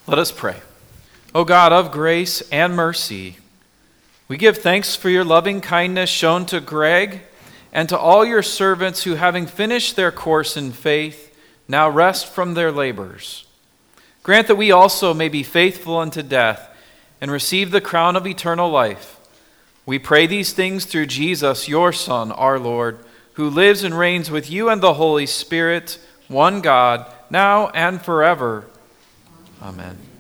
Let us pray. O God of grace and mercy, we give thanks for your loving kindness shown to Greg and to all your servants who, having finished their course in faith, now rest from their labors. Grant that we also may be faithful unto death and receive the crown of eternal life. We pray these things through Jesus, your Son, our Lord, who lives and reigns with you and the Holy Spirit, one God, now and forever. Amen.